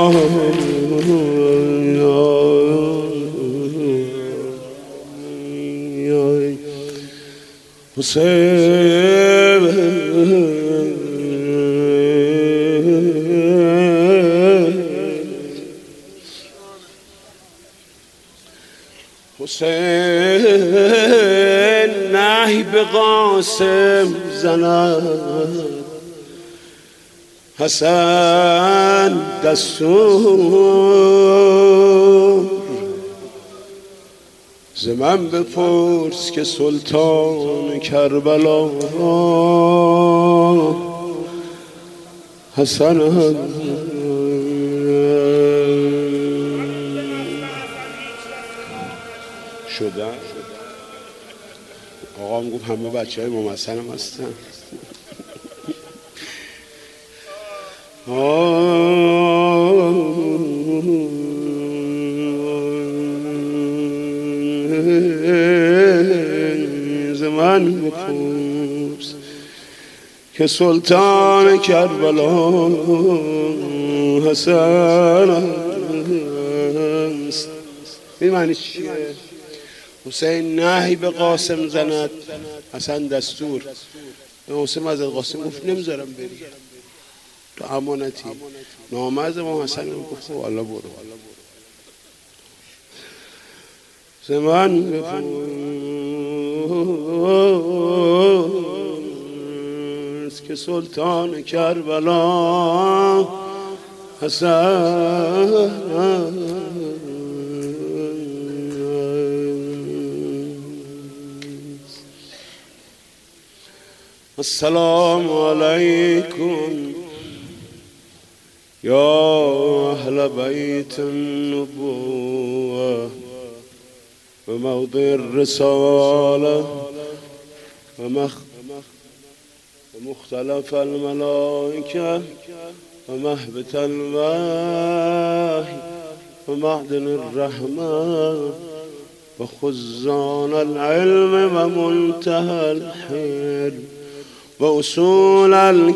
حسین نهی به قاسم زند، حسن دستور ز من بپرس که سلطان کربلا حسن شدن. آقا هم گفت همه بچه های ممثل هم هستن. زمان بپرس که سلطان کربلا حسن است. این معنی چیه؟ حسین نهی به قاسم زند، حسن دستور. حسین از قاسم گفت نمیذارم بری، تو امانتی. نامه از امام حسن گفت خب الله برو. زمان بپرس که سلطان کربلا حسن. السلام علیکم یا اهل بیت النبوة و موضع الرسالة و مختلف الملائكة و مهبط الوحی و معدن الرحمة و خزان العلم و منتهى الحلم و اصول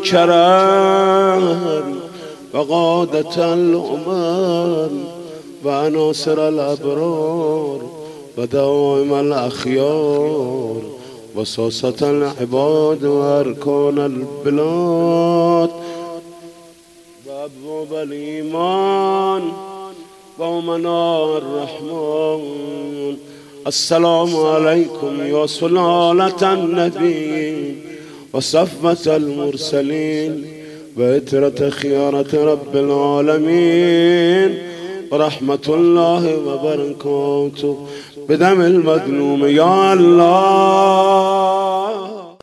الكرم و قادة الأمم و عناصر الأبرار و دوائم الأخيار و ساسة العباد و أركان البلاد و أبواب الإيمان و أمناء الرحمن. السلام عليكم يا سلالة النبي و صفوة المرسلين و عترة خيارة رب العالمين و رحمة الله و بركاته بدم المظلوم. يا الله